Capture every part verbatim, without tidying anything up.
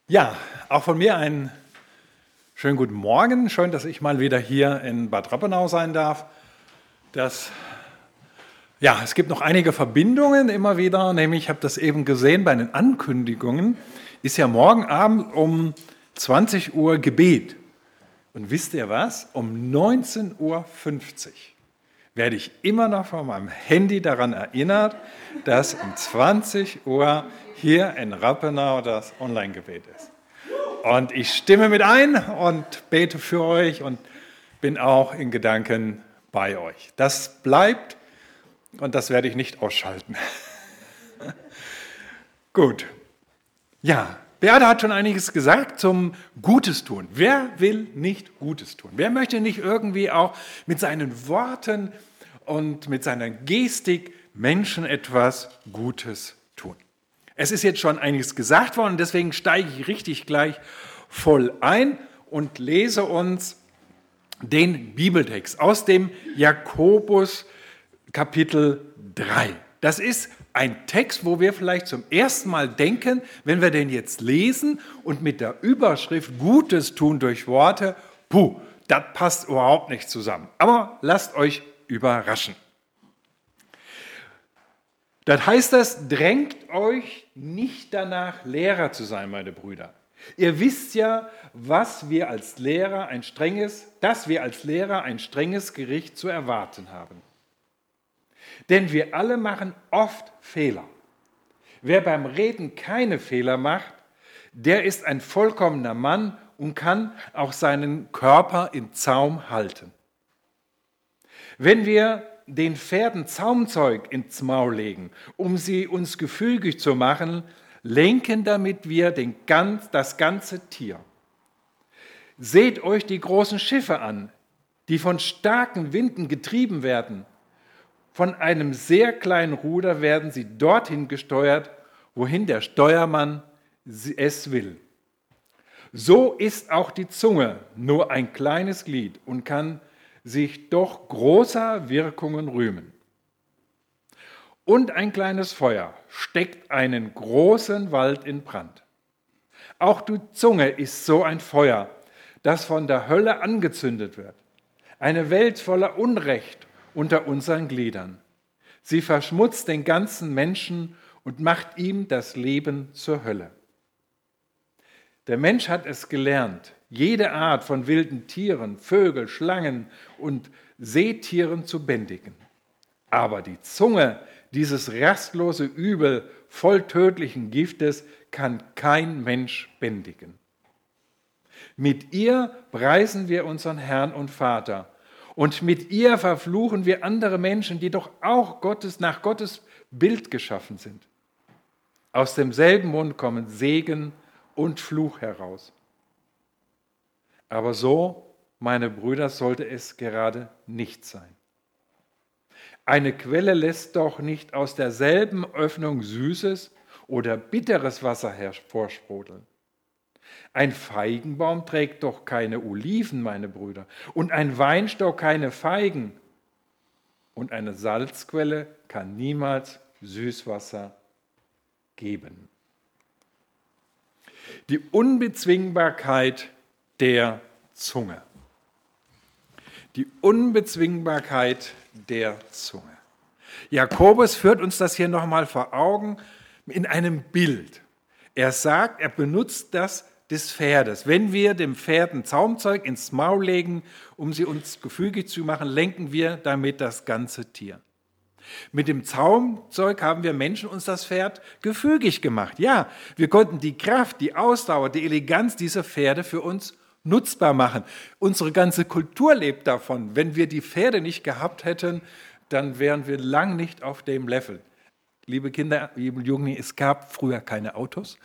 Ja, auch von mir einen schönen guten Morgen. Schön, dass ich mal wieder hier in Bad Rappenau sein darf. Das, ja, es gibt noch einige Verbindungen immer wieder, nämlich ich habe das eben gesehen bei den Ankündigungen, ist ja morgen Abend um zwanzig Uhr Gebet. Und wisst ihr was? Um neunzehn Uhr fünfzig werde ich immer noch von meinem Handy daran erinnert, dass um zwanzig Uhr hier in Rappenau das Online-Gebet ist. Und ich stimme mit ein und bete für euch und bin auch in Gedanken bei euch. Das bleibt und das werde ich nicht ausschalten. Gut. Ja, Beate hat schon einiges gesagt zum Gutes tun. Wer will nicht Gutes tun? Wer möchte nicht irgendwie auch mit seinen Worten und mit seiner Gestik Menschen etwas Gutes tun? Es ist jetzt schon einiges gesagt worden, deswegen steige ich richtig gleich voll ein und lese uns den Bibeltext aus dem Jakobus Kapitel drei. Das ist ein Text, wo wir vielleicht zum ersten Mal denken, wenn wir den jetzt lesen und mit der Überschrift Gutes tun durch Worte, puh, das passt überhaupt nicht zusammen. Aber lasst euch überraschen. Das heißt das, drängt euch nicht danach, Lehrer zu sein, meine Brüder. Ihr wisst ja, was wir als Lehrer ein strenges, dass wir als Lehrer ein strenges Gericht zu erwarten haben. Denn wir alle machen oft Fehler. Wer beim Reden keine Fehler macht, der ist ein vollkommener Mann und kann auch seinen Körper in Zaum halten. Wenn wir den Pferden Zaumzeug ins Maul legen, um sie uns gefügig zu machen, lenken damit wir den ganz, das ganze Tier. Seht euch die großen Schiffe an, die von starken Winden getrieben werden. Von einem sehr kleinen Ruder werden sie dorthin gesteuert, wohin der Steuermann es will. So ist auch die Zunge nur ein kleines Glied und kann sich doch großer Wirkungen rühmen. Und ein kleines Feuer steckt einen großen Wald in Brand. Auch die Zunge ist so ein Feuer, das von der Hölle angezündet wird. Eine Welt voller Unrecht unter unseren Gliedern. Sie verschmutzt den ganzen Menschen und macht ihm das Leben zur Hölle. Der Mensch hat es gelernt, jede Art von wilden Tieren, Vögel, Schlangen und Seetieren zu bändigen. Aber die Zunge, dieses rastlose Übel voll tödlichen Giftes, kann kein Mensch bändigen. Mit ihr preisen wir unseren Herrn und Vater. Und mit ihr verfluchen wir andere Menschen, die doch auch Gottes, nach Gottes Bild geschaffen sind. Aus demselben Mund kommen Segen und Fluch heraus. Aber so, meine Brüder, sollte es gerade nicht sein. Eine Quelle lässt doch nicht aus derselben Öffnung süßes oder bitteres Wasser hervorsprudeln. Ein Feigenbaum trägt doch keine Oliven, meine Brüder, und ein Weinstock keine Feigen. Und eine Salzquelle kann niemals Süßwasser geben. Die Unbezwingbarkeit der Zunge. Die Unbezwingbarkeit der Zunge. Jakobus führt uns das hier nochmal vor Augen in einem Bild. Er sagt, er benutzt das des Pferdes. Wenn wir dem Pferd ein Zaumzeug ins Maul legen, um sie uns gefügig zu machen, lenken wir damit das ganze Tier. Mit dem Zaumzeug haben wir Menschen uns das Pferd gefügig gemacht. Ja, wir konnten die Kraft, die Ausdauer, die Eleganz dieser Pferde für uns nutzbar machen. Unsere ganze Kultur lebt davon. Wenn wir die Pferde nicht gehabt hätten, dann wären wir lang nicht auf dem Level. Liebe Kinder, liebe Jugendliche, es gab früher keine Autos.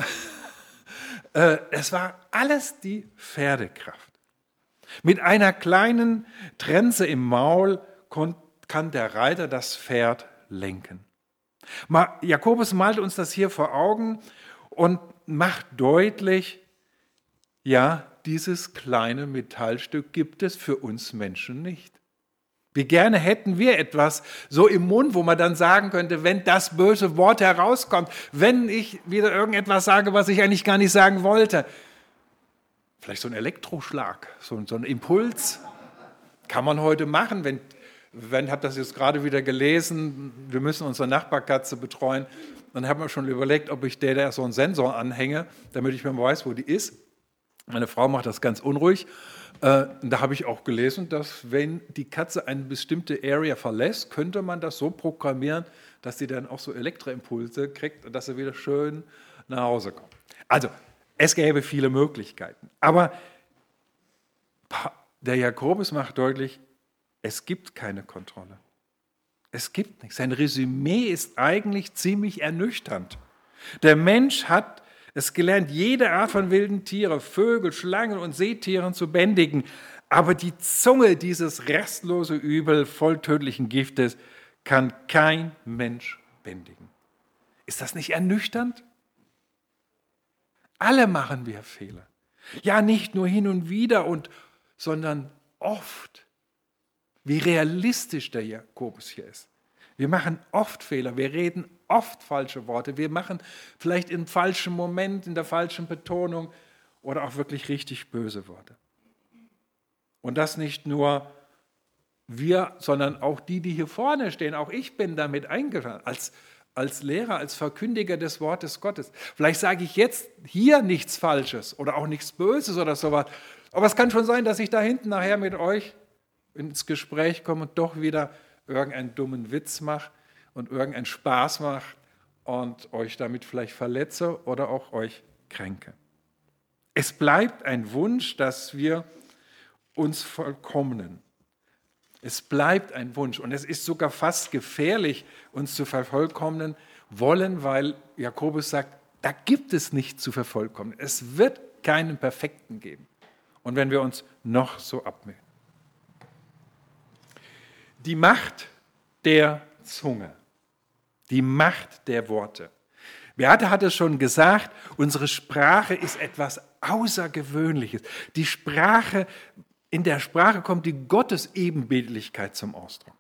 Es war alles die Pferdekraft. Mit einer kleinen Trense im Maul kann der Reiter das Pferd lenken. Jakobus malt uns das hier vor Augen und macht deutlich, ja, dieses kleine Metallstück gibt es für uns Menschen nicht. Wie gerne hätten wir etwas so im Mund, wo man dann sagen könnte, wenn das böse Wort herauskommt, wenn ich wieder irgendetwas sage, was ich eigentlich gar nicht sagen wollte. Vielleicht so ein Elektroschlag, so, so ein Impuls. Kann man heute machen, wenn, wenn habe das jetzt gerade wieder gelesen, wir müssen unsere Nachbarkatze betreuen. Dann haben wir schon überlegt, ob ich der da so einen Sensor anhänge, damit ich mir weiß, wo die ist. Meine Frau macht das ganz unruhig. Äh, da habe ich auch gelesen, dass wenn die Katze eine bestimmte Area verlässt, könnte man das so programmieren, dass sie dann auch so Elektroimpulse kriegt und dass sie wieder schön nach Hause kommt. Also, es gäbe viele Möglichkeiten. Aber der Jakobus macht deutlich, es gibt keine Kontrolle. Es gibt nichts. Sein Resümee ist eigentlich ziemlich ernüchternd. Der Mensch hat es gelernt, jede Art von wilden Tiere, Vögel, Schlangen und Seetieren zu bändigen. Aber die Zunge dieses restlose Übel voll tödlichen Giftes kann kein Mensch bändigen. Ist das nicht ernüchternd? Alle machen wir Fehler. Ja, nicht nur hin und wieder, und, sondern oft. Wie realistisch der Jakobus hier ist. Wir machen oft Fehler, wir reden oft falsche Worte, wir machen vielleicht im falschen Moment, in der falschen Betonung oder auch wirklich richtig böse Worte. Und das nicht nur wir, sondern auch die, die hier vorne stehen, auch ich bin damit eingeladen, als, als Lehrer, als Verkündiger des Wortes Gottes. Vielleicht sage ich jetzt hier nichts Falsches oder auch nichts Böses oder sowas, aber es kann schon sein, dass ich da hinten nachher mit euch ins Gespräch komme und doch wieder irgendeinen dummen Witz mache und irgendeinen Spaß mache und euch damit vielleicht verletze oder auch euch kränke. Es bleibt ein Wunsch, dass wir uns vollkommnen. Es bleibt ein Wunsch und es ist sogar fast gefährlich, uns zu vervollkommnen wollen, weil Jakobus sagt, da gibt es nichts zu vervollkommnen. Es wird keinen Perfekten geben. Und wenn wir uns noch so abmühen. Die Macht der Zunge, die Macht der Worte. Beate hat es schon gesagt, unsere Sprache ist etwas Außergewöhnliches. Die Sprache, in der Sprache kommt die Gottesebenbildlichkeit zum Ausdruck.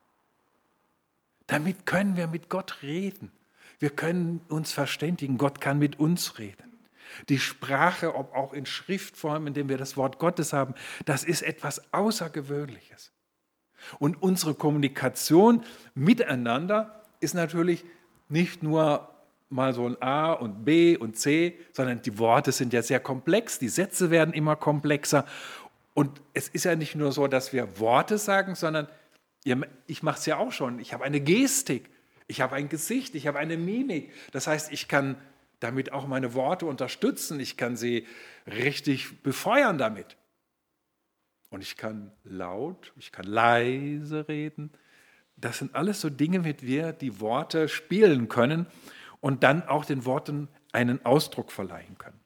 Damit können wir mit Gott reden. Wir können uns verständigen. Gott kann mit uns reden. Die Sprache, ob auch in Schriftform, in dem wir das Wort Gottes haben, das ist etwas Außergewöhnliches. Und unsere Kommunikation miteinander ist natürlich nicht nur mal so ein A und B und C, sondern die Worte sind ja sehr komplex, die Sätze werden immer komplexer. Und es ist ja nicht nur so, dass wir Worte sagen, sondern ich mache es ja auch schon. Ich habe eine Gestik, ich habe ein Gesicht, ich habe eine Mimik. Das heißt, ich kann damit auch meine Worte unterstützen, ich kann sie richtig befeuern damit. Und ich kann laut, ich kann leise reden. Das sind alles so Dinge, mit denen wir die Worte spielen können und dann auch den Worten einen Ausdruck verleihen können.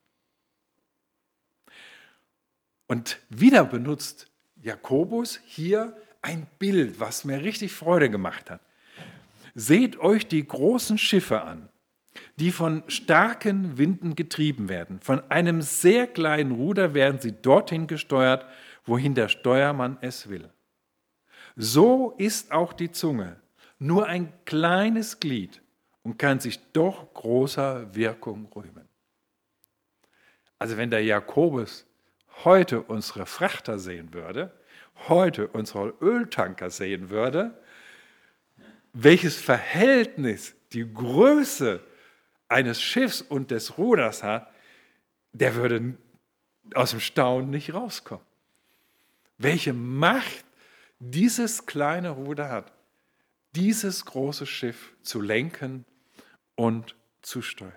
Und wieder benutzt Jakobus hier ein Bild, was mir richtig Freude gemacht hat. Seht euch die großen Schiffe an, die von starken Winden getrieben werden. Von einem sehr kleinen Ruder werden sie dorthin gesteuert, wohin der Steuermann es will. So ist auch die Zunge nur ein kleines Glied und kann sich doch großer Wirkung rühmen. Also wenn der Jakobus heute unsere Frachter sehen würde, heute unsere Öltanker sehen würde, welches Verhältnis die Größe eines Schiffs und des Ruders hat, der würde aus dem Staunen nicht rauskommen. Welche Macht dieses kleine Ruder hat, dieses große Schiff zu lenken und zu steuern.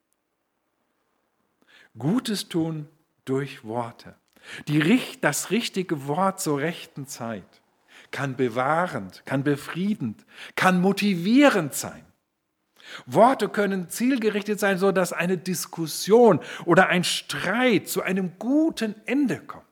Gutes tun durch Worte. Die, das richtige Wort zur rechten Zeit kann bewahrend, kann befriedend, kann motivierend sein. Worte können zielgerichtet sein, sodass eine Diskussion oder ein Streit zu einem guten Ende kommt.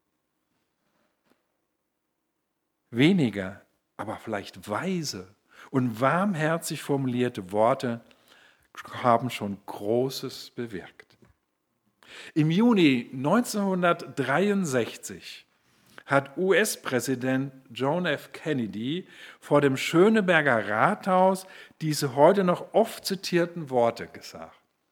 Weniger, aber vielleicht weise und warmherzig formulierte Worte haben schon Großes bewirkt. Im Juni neunzehnhundertdreiundsechzig hat U S-Präsident John F. Kennedy vor dem Schöneberger Rathaus diese heute noch oft zitierten Worte gesagt.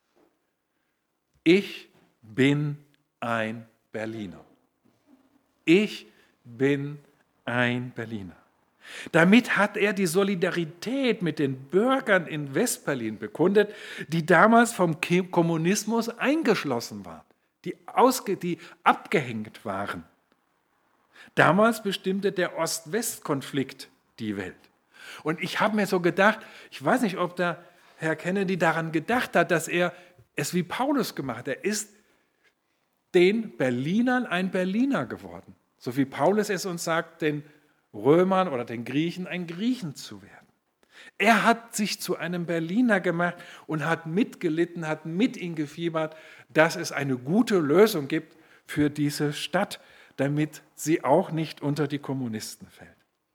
Ich bin ein Berliner. Ich bin ein Berliner. Damit hat er die Solidarität mit den Bürgern in Westberlin bekundet, die damals vom Kommunismus eingeschlossen waren, die, ausge, die abgehängt waren. Damals bestimmte der Ost-West-Konflikt die Welt. Und ich habe mir so gedacht, ich weiß nicht, ob der Herr Kennedy daran gedacht hat, dass er es wie Paulus gemacht hat. Er ist den Berlinern ein Berliner geworden. So wie Paulus es uns sagt, den Römern oder den Griechen ein Griechen zu werden. Er hat sich zu einem Berliner gemacht und hat mitgelitten, hat mit ihm gefiebert, dass es eine gute Lösung gibt für diese Stadt, damit sie auch nicht unter die Kommunisten fällt.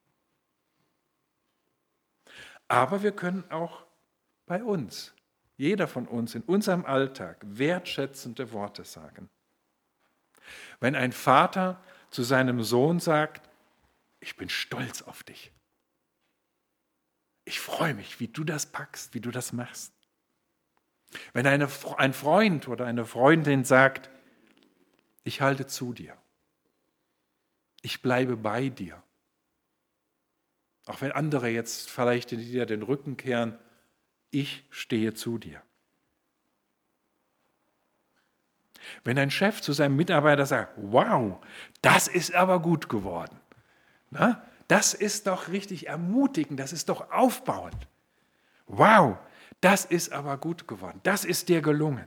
Aber wir können auch bei uns, jeder von uns in unserem Alltag, wertschätzende Worte sagen. Wenn ein Vater zu seinem Sohn sagt, ich bin stolz auf dich. Ich freue mich, wie du das packst, wie du das machst. Wenn eine, ein Freund oder eine Freundin sagt, ich halte zu dir. Ich bleibe bei dir. Auch wenn andere jetzt vielleicht dir den Rücken kehren, ich stehe zu dir. Wenn ein Chef zu seinem Mitarbeiter sagt, wow, das ist aber gut geworden. Na, das ist doch richtig ermutigend, das ist doch aufbauend. Wow, das ist aber gut geworden, das ist dir gelungen.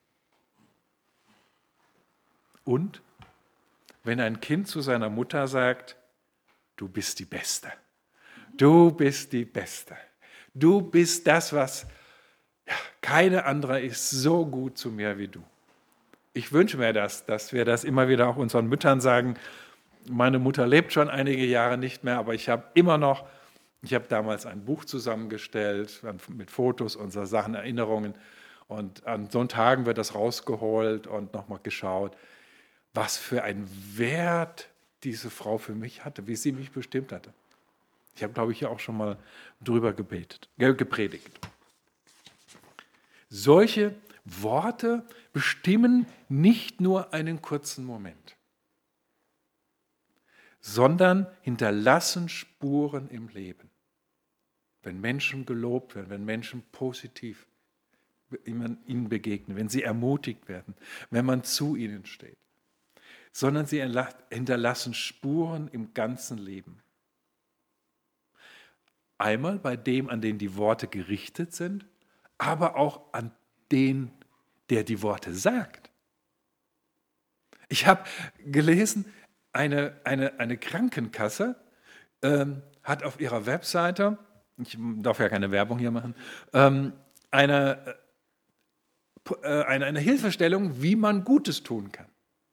Und wenn ein Kind zu seiner Mutter sagt, du bist die Beste, du bist die Beste, du bist das, was ja, keine andere ist so gut zu mir wie du. Ich wünsche mir das, dass wir das immer wieder auch unseren Müttern sagen. Meine Mutter lebt schon einige Jahre nicht mehr, aber ich habe immer noch, ich habe damals ein Buch zusammengestellt mit Fotos unserer Sachen, Erinnerungen und an so Tagen wird das rausgeholt und nochmal geschaut, was für einen Wert diese Frau für mich hatte, wie sie mich bestimmt hatte. Ich habe, glaube ich, ja auch schon mal drüber gebetet, gepredigt. Solche Worte bestimmen nicht nur einen kurzen Moment, sondern hinterlassen Spuren im Leben. Wenn Menschen gelobt werden, wenn Menschen positiv ihnen begegnen, wenn sie ermutigt werden, wenn man zu ihnen steht, sondern sie hinterlassen Spuren im ganzen Leben. Einmal bei dem, an den die Worte gerichtet sind, aber auch an den, der die Worte sagt. Ich habe gelesen, Eine, eine, eine Krankenkasse ähm, hat auf ihrer Webseite, ich darf ja keine Werbung hier machen, ähm, eine, äh, eine, eine Hilfestellung, wie man Gutes tun kann.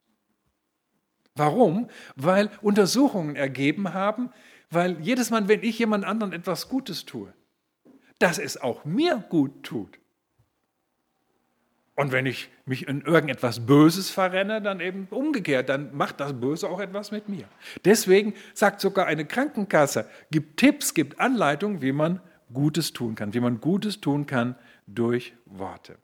Warum? Weil Untersuchungen ergeben haben, weil jedes Mal, wenn ich jemand anderen etwas Gutes tue, dass es auch mir gut tut. Und wenn ich mich in irgendetwas Böses verrenne, dann eben umgekehrt, dann macht das Böse auch etwas mit mir. Deswegen sagt sogar eine Krankenkasse, gibt Tipps, gibt Anleitungen, wie man Gutes tun kann, wie man Gutes tun kann durch Worte.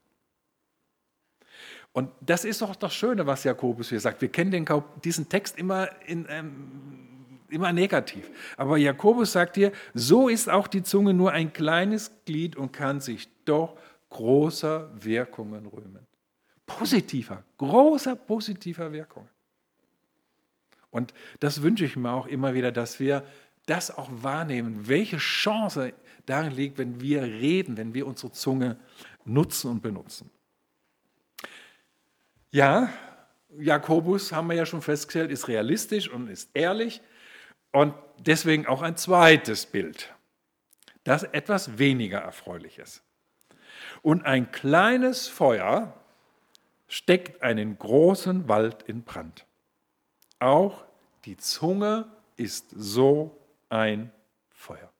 Und das ist doch das Schöne, was Jakobus hier sagt. Wir kennen den, diesen Text immer, in, ähm, immer negativ. Aber Jakobus sagt hier, so ist auch die Zunge nur ein kleines Glied und kann sich doch großer Wirkungen rühmen. Positiver, großer positiver Wirkungen. Und das wünsche ich mir auch immer wieder, dass wir das auch wahrnehmen, welche Chance darin liegt, wenn wir reden, wenn wir unsere Zunge nutzen und benutzen. Ja, Jakobus, haben wir ja schon festgestellt, ist realistisch und ist ehrlich und deswegen auch ein zweites Bild, das etwas weniger erfreulich ist. Und ein kleines Feuer steckt einen großen Wald in Brand. Auch die Zunge ist so ein Feuer.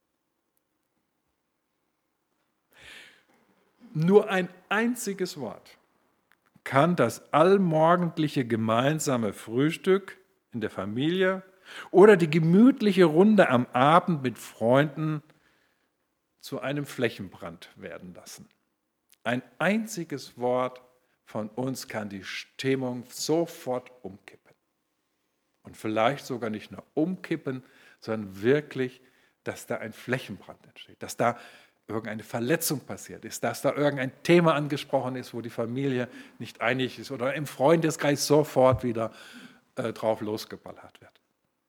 Nur ein einziges Wort kann das allmorgendliche gemeinsame Frühstück in der Familie oder die gemütliche Runde am Abend mit Freunden zu einem Flächenbrand werden lassen. Ein einziges Wort von uns kann die Stimmung sofort umkippen. Und vielleicht sogar nicht nur umkippen, sondern wirklich, dass da ein Flächenbrand entsteht, dass da irgendeine Verletzung passiert ist, dass da irgendein Thema angesprochen ist, wo die Familie nicht einig ist oder im Freundeskreis sofort wieder äh, drauf losgeballert wird.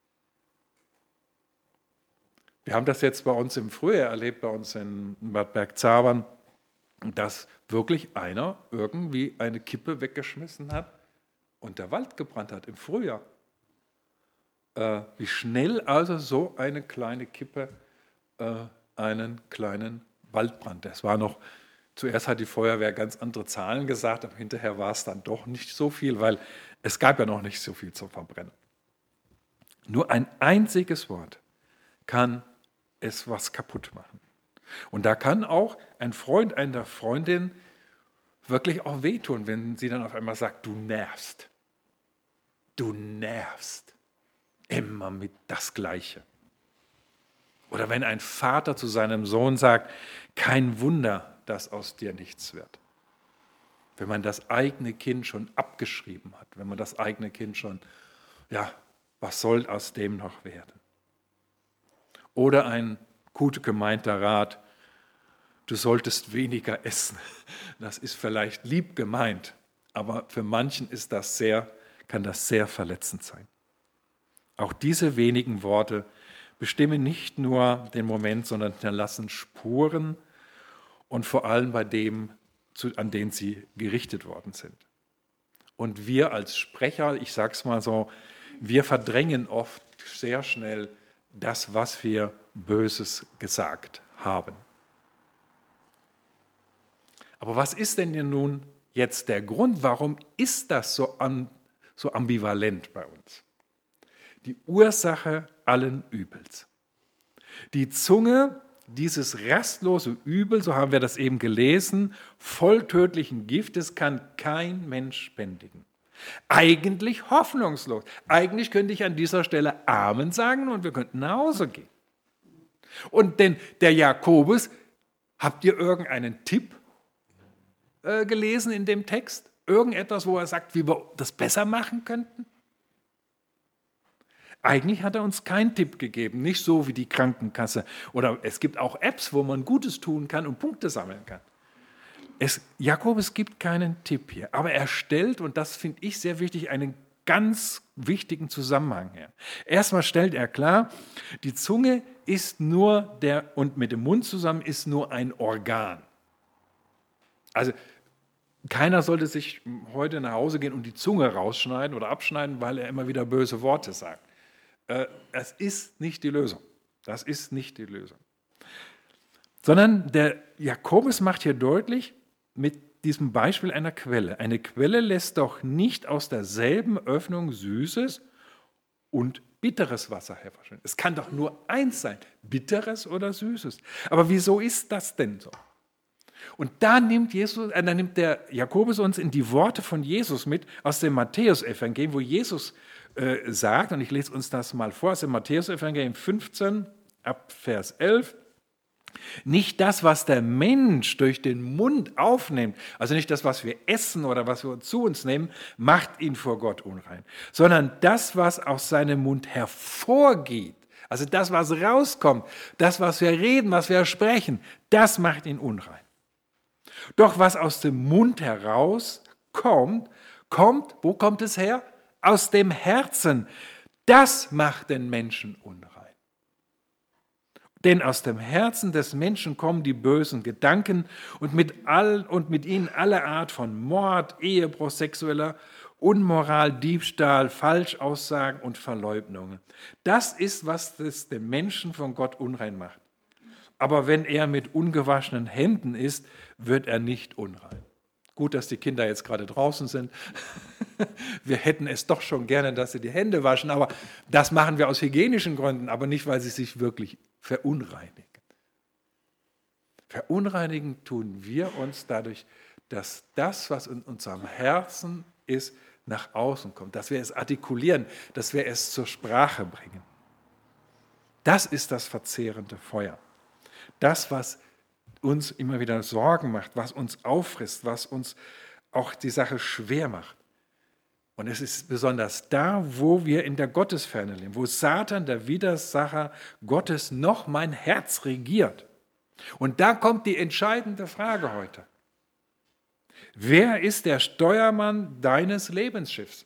Wir haben das jetzt bei uns im Frühjahr erlebt, bei uns in Bad Bergzabern, dass wirklich einer irgendwie eine Kippe weggeschmissen hat und der Wald gebrannt hat im Frühjahr. Äh, wie schnell also so eine kleine Kippe äh, einen kleinen Waldbrand. Das war noch, zuerst hat die Feuerwehr ganz andere Zahlen gesagt, aber hinterher war es dann doch nicht so viel, weil es gab ja noch nicht so viel zum Verbrennen. Nur ein einziges Wort kann es was kaputt machen. Und da kann auch ein Freund einer Freundin wirklich auch wehtun, wenn sie dann auf einmal sagt, du nervst. Du nervst. Immer mit das Gleiche. Oder wenn ein Vater zu seinem Sohn sagt, kein Wunder, dass aus dir nichts wird. Wenn man das eigene Kind schon abgeschrieben hat, wenn man das eigene Kind schon, ja, was soll aus dem noch werden? Oder ein gut gemeinter Rat, du solltest weniger essen. Das ist vielleicht lieb gemeint, aber für manchen ist das sehr, kann das sehr verletzend sein. Auch diese wenigen Worte bestimmen nicht nur den Moment, sondern hinterlassen Spuren und vor allem bei dem, an den sie gerichtet worden sind. Und wir als Sprecher, ich sage es mal so, wir verdrängen oft sehr schnell das, was wir Böses gesagt haben. Aber was ist denn nun jetzt der Grund? Warum ist das so, an, so ambivalent bei uns? Die Ursache allen Übels. Die Zunge, dieses rastlose Übel, so haben wir das eben gelesen, voll tödlichen Giftes, kann kein Mensch bändigen. Eigentlich hoffnungslos. Eigentlich könnte ich an dieser Stelle Amen sagen und wir könnten nach Hause gehen. Und denn der Jakobus, habt ihr irgendeinen Tipp äh, gelesen in dem Text? Irgendetwas, wo er sagt, wie wir das besser machen könnten? Eigentlich hat er uns keinen Tipp gegeben, nicht so wie die Krankenkasse. Oder es gibt auch Apps, wo man Gutes tun kann und Punkte sammeln kann. Es, Jakobus gibt keinen Tipp hier, aber er stellt, und das finde ich sehr wichtig, einen ganz wichtigen Zusammenhang her. Erstmal stellt er klar, die Zunge ist nur der, und mit dem Mund zusammen ist nur ein Organ. Also keiner sollte sich heute nach Hause gehen und die Zunge rausschneiden oder abschneiden, weil er immer wieder böse Worte sagt. Das ist nicht die Lösung. Das ist nicht die Lösung. Sondern der Jakobus macht hier deutlich mit diesem Beispiel einer Quelle. Eine Quelle lässt doch nicht aus derselben Öffnung süßes und bitteres Wasser hervorscheinen. Es kann doch nur eins sein, bitteres oder süßes. Aber wieso ist das denn so? Und da nimmt, Jesus, äh, da nimmt der Jakobus uns in die Worte von Jesus mit aus dem Matthäusevangelium, wo Jesus äh, sagt, und ich lese uns das mal vor, aus dem Matthäusevangelium fünfzehn, ab Vers elf, nicht das, was der Mensch durch den Mund aufnimmt, also nicht das, was wir essen oder was wir zu uns nehmen, macht ihn vor Gott unrein, sondern das, was aus seinem Mund hervorgeht, also das, was rauskommt, das, was wir reden, was wir sprechen, das macht ihn unrein. Doch was aus dem Mund heraus kommt, kommt, wo kommt es her? Aus dem Herzen. Das macht den Menschen unrein. Denn aus dem Herzen des Menschen kommen die bösen Gedanken und mit, all, und mit ihnen alle Art von Mord, Ehebruch, sexueller Unmoral, Diebstahl, Falschaussagen und Verleugnungen. Das ist, was das den Menschen von Gott unrein macht. Aber wenn er mit ungewaschenen Händen ist, wird er nicht unrein. Gut, dass die Kinder jetzt gerade draußen sind. Wir hätten es doch schon gerne, dass sie die Hände waschen, aber das machen wir aus hygienischen Gründen, aber nicht, weil sie sich wirklich verunreinigen. Verunreinigen tun wir uns dadurch, dass das, was in unserem Herzen ist, nach außen kommt, dass wir es artikulieren, dass wir es zur Sprache bringen. Das ist das verzehrende Feuer. Das, was uns immer wieder Sorgen macht, was uns auffrisst, was uns auch die Sache schwer macht. Und es ist besonders da, wo wir in der Gottesferne leben, wo Satan, der Widersacher Gottes, noch mein Herz regiert. Und da kommt die entscheidende Frage heute. Wer ist der Steuermann deines Lebensschiffs?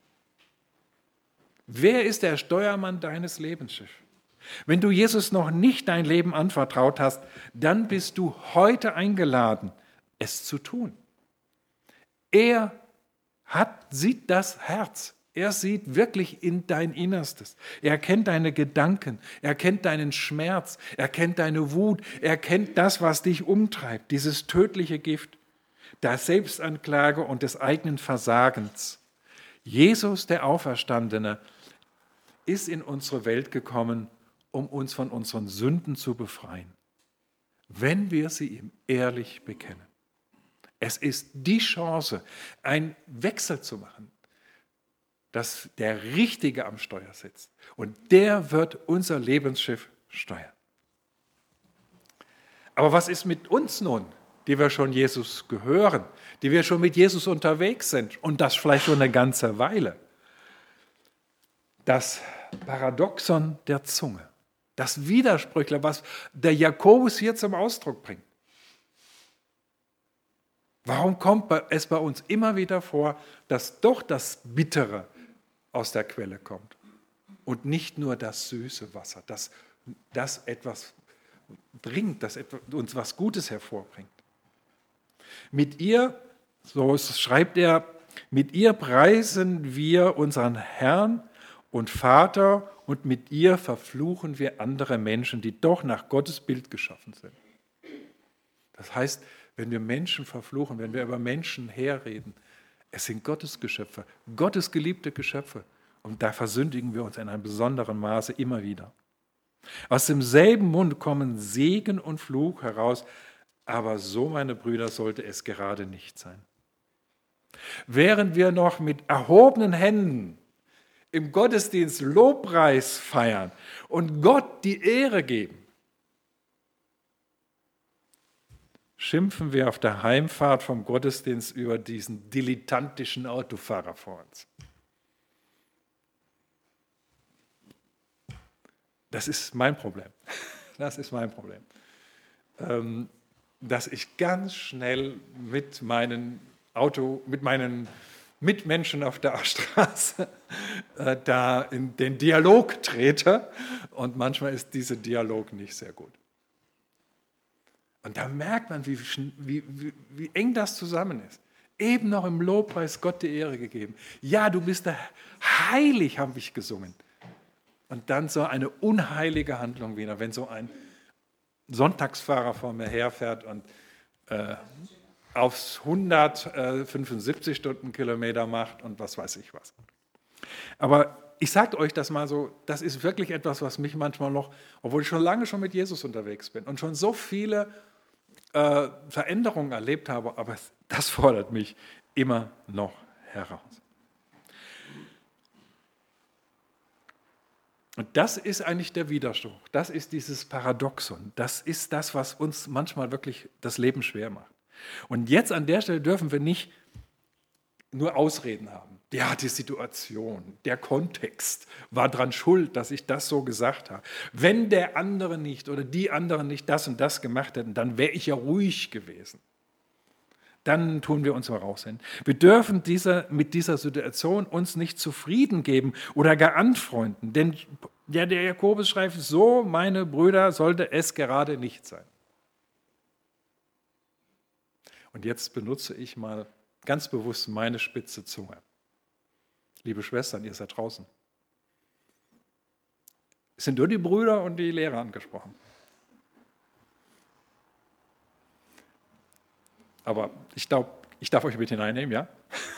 Wer ist der Steuermann deines Lebensschiffs? Wenn du Jesus noch nicht dein Leben anvertraut hast, dann bist du heute eingeladen, es zu tun. Er hat, sieht das Herz. Er sieht wirklich in dein Innerstes. Er kennt deine Gedanken, er kennt deinen Schmerz, er kennt deine Wut, er kennt das, was dich umtreibt, dieses tödliche Gift, der Selbstanklage und des eigenen Versagens. Jesus, der Auferstandene, ist in unsere Welt gekommen, um uns von unseren Sünden zu befreien, wenn wir sie ihm ehrlich bekennen. Es ist die Chance, einen Wechsel zu machen, dass der Richtige am Steuer sitzt und der wird unser Lebensschiff steuern. Aber was ist mit uns nun, die wir schon Jesus gehören, die wir schon mit Jesus unterwegs sind und das vielleicht schon eine ganze Weile? Das Paradoxon der Zunge, das Widersprüchler, was der Jakobus hier zum Ausdruck bringt. Warum kommt es bei uns immer wieder vor, dass doch das Bittere aus der Quelle kommt und nicht nur das süße Wasser, dass das etwas bringt, das uns was Gutes hervorbringt? Mit ihr, so schreibt er, mit ihr preisen wir unseren Herrn und Vater und mit ihr verfluchen wir andere Menschen, die doch nach Gottes Bild geschaffen sind. Das heißt, wenn wir Menschen verfluchen, wenn wir über Menschen herreden, es sind Gottes Geschöpfe, Gottes geliebte Geschöpfe. Und da versündigen wir uns in einem besonderen Maße immer wieder. Aus demselben Mund kommen Segen und Fluch heraus, aber so, meine Brüder, sollte es gerade nicht sein. Während wir noch mit erhobenen Händen im Gottesdienst Lobpreis feiern und Gott die Ehre geben, schimpfen wir auf der Heimfahrt vom Gottesdienst über diesen dilettantischen Autofahrer vor uns. Das ist mein Problem. Das ist mein Problem. Ähm, dass ich ganz schnell mit meinen Auto, mit meinen Mitmenschen auf der Straße äh, da in den Dialog trete und manchmal ist dieser Dialog nicht sehr gut. Und da merkt man, wie, wie, wie, wie eng das zusammen ist. Eben noch im Lobpreis Gott die Ehre gegeben. Ja, du bist da heilig, haben wir gesungen. Und dann so eine unheilige Handlung wieder, wenn so ein Sonntagsfahrer vor mir herfährt und äh, aufs hundertfünfundsiebzig Stundenkilometer macht und was weiß ich was. Aber ich sage euch das mal so, das ist wirklich etwas, was mich manchmal noch, obwohl ich schon lange schon mit Jesus unterwegs bin und schon so viele äh, Veränderungen erlebt habe, aber das fordert mich immer noch heraus. Und das ist eigentlich der Widerspruch, das ist dieses Paradoxon, das ist das, was uns manchmal wirklich das Leben schwer macht. Und jetzt an der Stelle dürfen wir nicht nur Ausreden haben. Ja, die Situation, der Kontext war dran schuld, dass ich das so gesagt habe. Wenn der andere nicht oder die anderen nicht das und das gemacht hätten, dann wäre ich ja ruhig gewesen. Dann tun wir uns mal raushin. Wir dürfen dieser, mit dieser Situation uns nicht zufrieden geben oder gar anfreunden. Denn ja, der Jakobus schreibt, so, meine Brüder, sollte es gerade nicht sein. Und jetzt benutze ich mal ganz bewusst meine spitze Zunge. Liebe Schwestern, ihr seid draußen. Es sind nur die Brüder und die Lehrer angesprochen. Aber ich glaube, ich darf euch mit hineinnehmen, ja?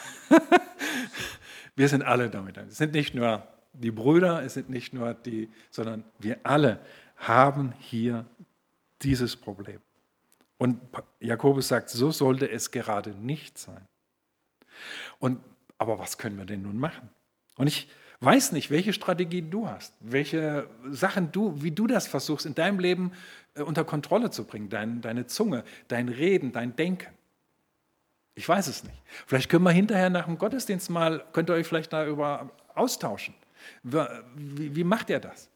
Wir sind alle damit. Es sind nicht nur die Brüder, es sind nicht nur die, sondern wir alle haben hier dieses Problem. Und Jakobus sagt, so sollte es gerade nicht sein. Und Aber was können wir denn nun machen? Und ich weiß nicht, welche Strategie du hast, welche Sachen du, wie du das versuchst in deinem Leben äh, unter Kontrolle zu bringen, dein, deine Zunge, dein Reden, dein Denken. Ich weiß es nicht. Vielleicht können wir hinterher nach dem Gottesdienst mal, könnt ihr euch vielleicht darüber austauschen. Wie, wie macht ihr das?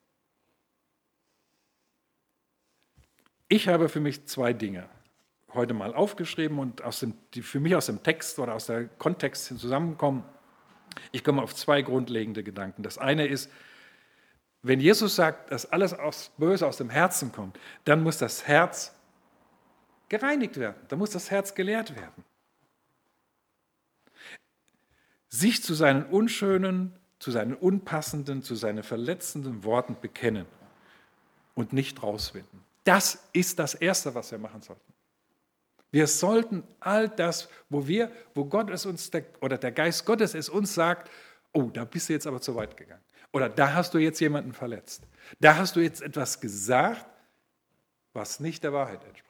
Ich habe für mich zwei Dinge heute mal aufgeschrieben und aus dem, die für mich aus dem Text oder aus der Kontext zusammenkommen. Ich komme auf zwei grundlegende Gedanken. Das eine ist, wenn Jesus sagt, dass alles aus Böse aus dem Herzen kommt, dann muss das Herz gereinigt werden. Dann muss das Herz gelehrt werden. Sich zu seinen unschönen, zu seinen unpassenden, zu seinen verletzenden Worten bekennen und nicht rauswinden. Das ist das Erste, was wir machen sollten. Wir sollten all das, wo wir, wo Gott es uns, der, oder der Geist Gottes es uns sagt, oh, da bist du jetzt aber zu weit gegangen. Oder da hast du jetzt jemanden verletzt. Da hast du jetzt etwas gesagt, was nicht der Wahrheit entspricht.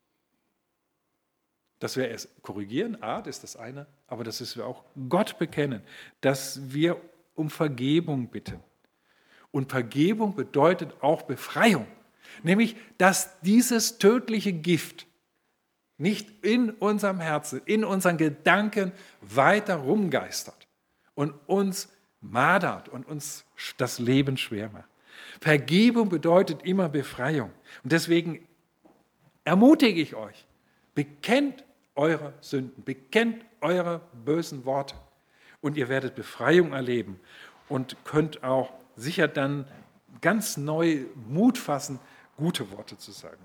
Dass wir es korrigieren, A, das ist das eine, aber dass wir auch Gott bekennen, dass wir um Vergebung bitten. Und Vergebung bedeutet auch Befreiung. Nämlich, dass dieses tödliche Gift nicht in unserem Herzen, in unseren Gedanken weiter rumgeistert und uns madert und uns das Leben schwer macht. Vergebung bedeutet immer Befreiung. Und deswegen ermutige ich euch, bekennt eure Sünden, bekennt eure bösen Worte und ihr werdet Befreiung erleben und könnt auch sicher dann ganz neu Mut fassen, gute Worte zu sagen.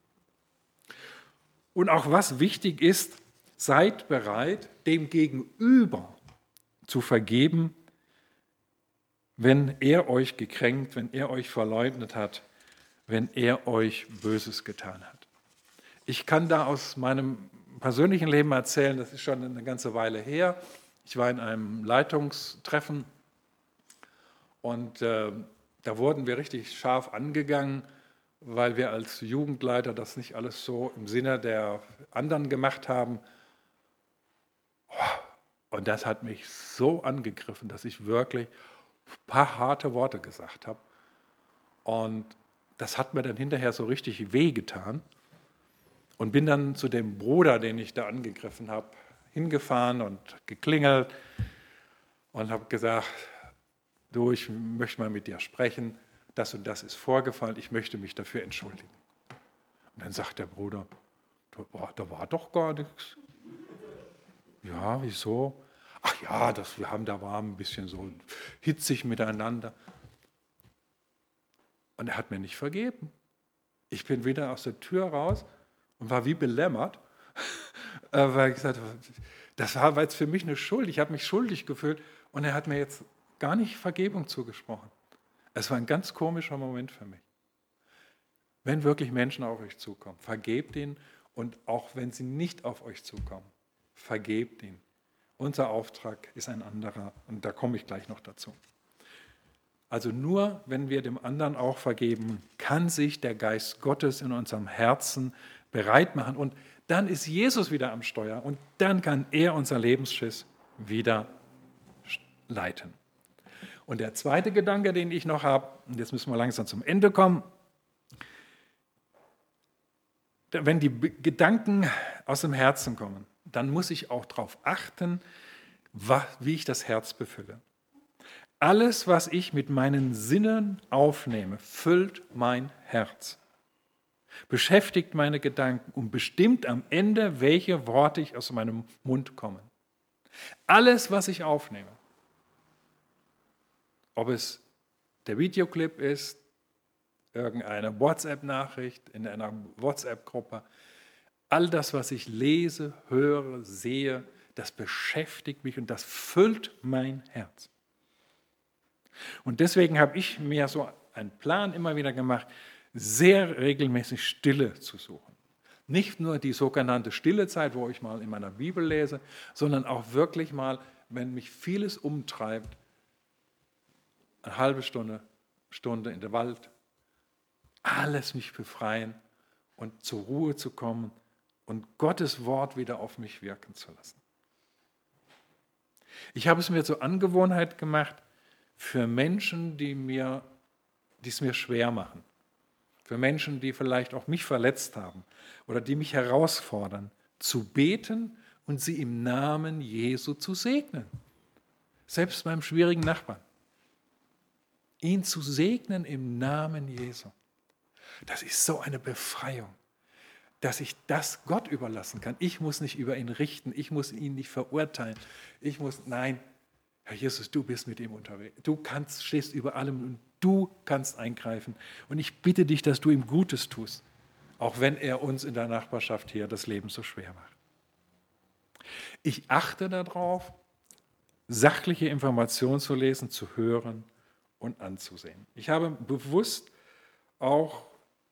Und auch was wichtig ist, seid bereit, dem Gegenüber zu vergeben, wenn er euch gekränkt, wenn er euch verleugnet hat, wenn er euch Böses getan hat. Ich kann da aus meinem persönlichen Leben erzählen, das ist schon eine ganze Weile her. Ich war in einem Leitungstreffen und äh, da wurden wir richtig scharf angegangen, weil wir als Jugendleiter das nicht alles so im Sinne der anderen gemacht haben. Und das hat mich so angegriffen, dass ich wirklich ein paar harte Worte gesagt habe. Und das hat mir dann hinterher so richtig wehgetan. Und bin dann zu dem Bruder, den ich da angegriffen habe, hingefahren und geklingelt und habe gesagt, du, ich möchte mal mit dir sprechen. Das und das ist vorgefallen, ich möchte mich dafür entschuldigen. Und dann sagt der Bruder, da war doch gar nichts. Ja, wieso? Ach ja, das, wir haben da war ein bisschen so hitzig miteinander. Und er hat mir nicht vergeben. Ich bin wieder aus der Tür raus und war wie belämmert, weil ich gesagt habe, das war jetzt für mich eine Schuld. Ich habe mich schuldig gefühlt und er hat mir jetzt gar nicht Vergebung zugesprochen. Es war ein ganz komischer Moment für mich. Wenn wirklich Menschen auf euch zukommen, vergebt ihnen und auch wenn sie nicht auf euch zukommen, vergebt ihnen. Unser Auftrag ist ein anderer und da komme ich gleich noch dazu. Also nur, wenn wir dem anderen auch vergeben, kann sich der Geist Gottes in unserem Herzen bereit machen und dann ist Jesus wieder am Steuer und dann kann er unser Lebensschiff wieder leiten. Und der zweite Gedanke, den ich noch habe, und jetzt müssen wir langsam zum Ende kommen, wenn die Gedanken aus dem Herzen kommen, dann muss ich auch darauf achten, wie ich das Herz befülle. Alles, was ich mit meinen Sinnen aufnehme, füllt mein Herz, beschäftigt meine Gedanken und bestimmt am Ende, welche Worte ich aus meinem Mund kommen. Alles, was ich aufnehme, ob es der Videoclip ist, irgendeine WhatsApp-Nachricht in einer WhatsApp-Gruppe, all das, was ich lese, höre, sehe, das beschäftigt mich und das füllt mein Herz. Und deswegen habe ich mir so einen Plan immer wieder gemacht, sehr regelmäßig Stille zu suchen. Nicht nur die sogenannte stille Zeit, wo ich mal in meiner Bibel lese, sondern auch wirklich mal, wenn mich vieles umtreibt, eine halbe Stunde, Stunde in der Wald, alles mich befreien und zur Ruhe zu kommen und Gottes Wort wieder auf mich wirken zu lassen. Ich habe es mir zur Angewohnheit gemacht, für Menschen, die, mir, die es mir schwer machen, für Menschen, die vielleicht auch mich verletzt haben oder die mich herausfordern, zu beten und sie im Namen Jesu zu segnen. Selbst beim schwierigen Nachbarn. Ihn zu segnen im Namen Jesu. Das ist so eine Befreiung, dass ich das Gott überlassen kann. Ich muss nicht über ihn richten, ich muss ihn nicht verurteilen. Ich muss, nein, Herr Jesus, du bist mit ihm unterwegs. Du kannst, stehst über allem und du kannst eingreifen. Und ich bitte dich, dass du ihm Gutes tust, auch wenn er uns in der Nachbarschaft hier das Leben so schwer macht. Ich achte darauf, sachliche Informationen zu lesen, zu hören und anzusehen. Ich habe bewusst auch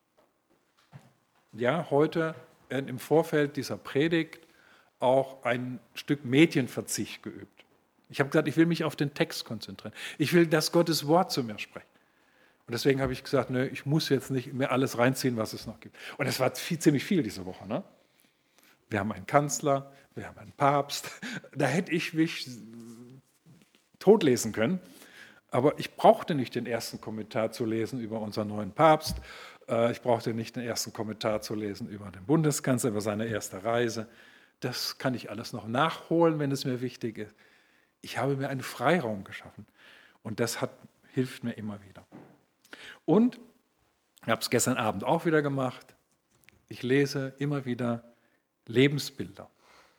ja, heute im Vorfeld dieser Predigt auch ein Stück Medienverzicht geübt. Ich habe gesagt, ich will mich auf den Text konzentrieren. Ich will, dass Gottes Wort zu mir spricht. Und deswegen habe ich gesagt, nö, ich muss jetzt nicht mehr alles reinziehen, was es noch gibt. Und es war viel, ziemlich viel diese Woche. Ne? Wir haben einen Kanzler, wir haben einen Papst. Da hätte ich mich totlesen können. Aber ich brauchte nicht den ersten Kommentar zu lesen über unseren neuen Papst. Ich brauchte nicht den ersten Kommentar zu lesen über den Bundeskanzler, über seine erste Reise. Das kann ich alles noch nachholen, wenn es mir wichtig ist. Ich habe mir einen Freiraum geschaffen und das hat, hilft mir immer wieder. Und ich habe es gestern Abend auch wieder gemacht. Ich lese immer wieder Lebensbilder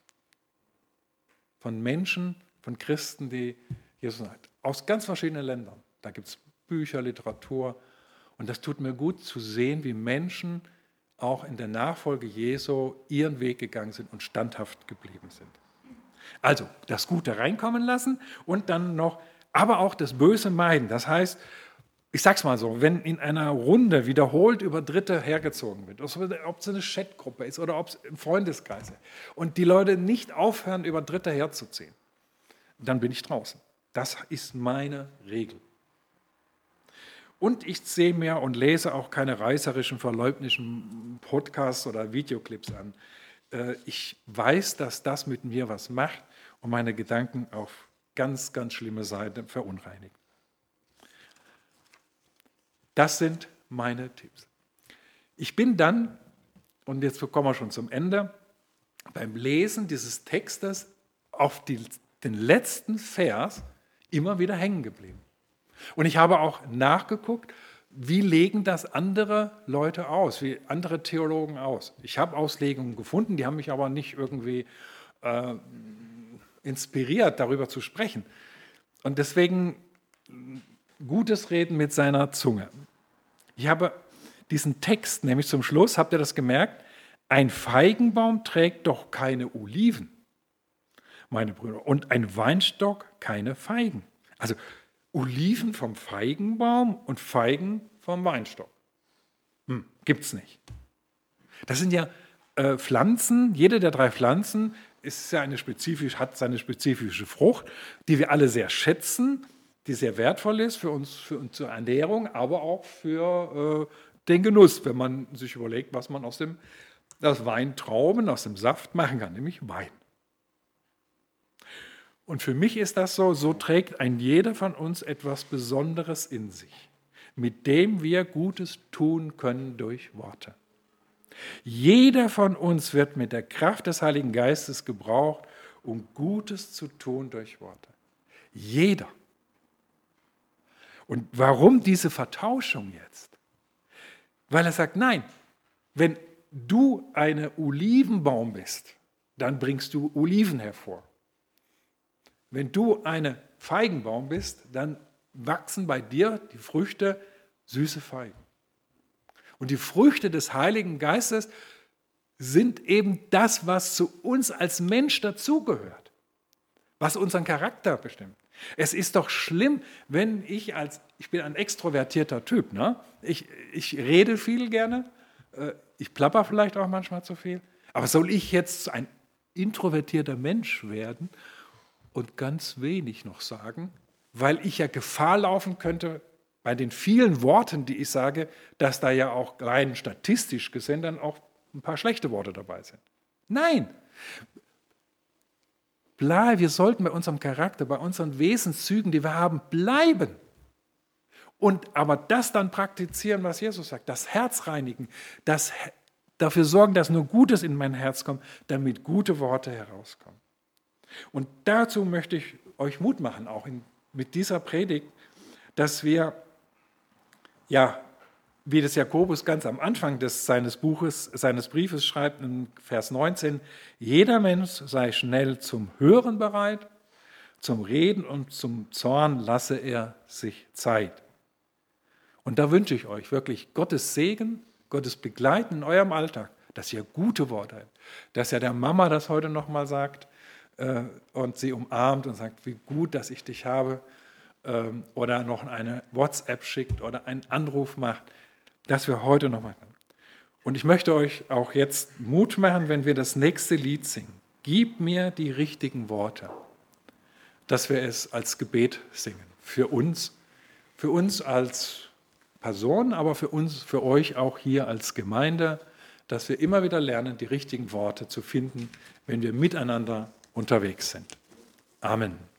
von Menschen, von Christen, die Jesus hat, aus ganz verschiedenen Ländern. Da gibt es Bücher, Literatur. Und das tut mir gut zu sehen, wie Menschen auch in der Nachfolge Jesu ihren Weg gegangen sind und standhaft geblieben sind. Also das Gute reinkommen lassen und dann noch, aber auch das Böse meiden. Das heißt, ich sag's mal so, wenn in einer Runde wiederholt über Dritte hergezogen wird, ob es eine Chatgruppe ist oder ob es im Freundeskreis ist, und die Leute nicht aufhören, über Dritte herzuziehen, dann bin ich draußen. Das ist meine Regel. Und ich sehe mir und lese auch keine reißerischen, verleugnischen Podcasts oder Videoclips an. Ich weiß, dass das mit mir was macht und meine Gedanken auf ganz, ganz schlimme Seiten verunreinigt. Das sind meine Tipps. Ich bin dann, und jetzt kommen wir schon zum Ende, beim Lesen dieses Textes auf die, den letzten Vers immer wieder hängen geblieben. Und ich habe auch nachgeguckt, wie legen das andere Leute aus, wie andere Theologen aus. Ich habe Auslegungen gefunden, die haben mich aber nicht irgendwie äh, inspiriert, darüber zu sprechen. Und deswegen gutes Reden mit seiner Zunge. Ich habe diesen Text, nämlich zum Schluss, habt ihr das gemerkt? Ein Feigenbaum trägt doch keine Oliven, meine Brüder, und ein Weinstock keine Feigen. Also Oliven vom Feigenbaum und Feigen vom Weinstock. Hm, gibt's nicht. Das sind ja äh, Pflanzen, jede der drei Pflanzen ist ja eine spezifisch, hat seine spezifische Frucht, die wir alle sehr schätzen, die sehr wertvoll ist für uns, für unsere Ernährung, aber auch für äh, den Genuss, wenn man sich überlegt, was man aus dem aus Weintrauben, aus dem Saft machen kann, nämlich Wein. Und für mich ist das so, so trägt ein jeder von uns etwas Besonderes in sich, mit dem wir Gutes tun können durch Worte. Jeder von uns wird mit der Kraft des Heiligen Geistes gebraucht, um Gutes zu tun durch Worte. Jeder. Und warum diese Vertauschung jetzt? Weil er sagt, nein, wenn du ein Olivenbaum bist, dann bringst du Oliven hervor. Wenn du ein Feigenbaum bist, dann wachsen bei dir die Früchte süße Feigen. Und die Früchte des Heiligen Geistes sind eben das, was zu uns als Mensch dazugehört, was unseren Charakter bestimmt. Es ist doch schlimm, wenn ich als, ich bin ein extrovertierter Typ, ne? ich, ich rede viel gerne, ich plapper vielleicht auch manchmal zu viel, aber soll ich jetzt ein introvertierter Mensch werden und ganz wenig noch sagen, weil ich ja Gefahr laufen könnte, bei den vielen Worten, die ich sage, dass da ja auch rein statistisch gesehen dann auch ein paar schlechte Worte dabei sind. Nein, bleib, wir sollten bei unserem Charakter, bei unseren Wesenszügen, die wir haben, bleiben. Und aber das dann praktizieren, was Jesus sagt, das Herz reinigen, das dafür sorgen, dass nur Gutes in mein Herz kommt, damit gute Worte herauskommen. Und dazu möchte ich euch Mut machen, auch in, mit dieser Predigt, dass wir, ja, wie das Jakobus ganz am Anfang des, seines Buches, seines Briefes schreibt, in Vers neunzehn, jeder Mensch sei schnell zum Hören bereit, zum Reden und zum Zorn lasse er sich Zeit. Und da wünsche ich euch wirklich Gottes Segen, Gottes Begleiten in eurem Alltag, dass ihr gute Worte habt, dass ihr der Mama das heute nochmal sagt äh, und sie umarmt und sagt, wie gut, dass ich dich habe, ähm, oder noch eine WhatsApp schickt oder einen Anruf macht, dass wir heute nochmal. Und ich möchte euch auch jetzt Mut machen, wenn wir das nächste Lied singen. Gib mir die richtigen Worte, dass wir es als Gebet singen. Für uns, für uns als Person, aber für uns, für euch auch hier als Gemeinde, dass wir immer wieder lernen, die richtigen Worte zu finden, wenn wir miteinander unterwegs sind. Amen.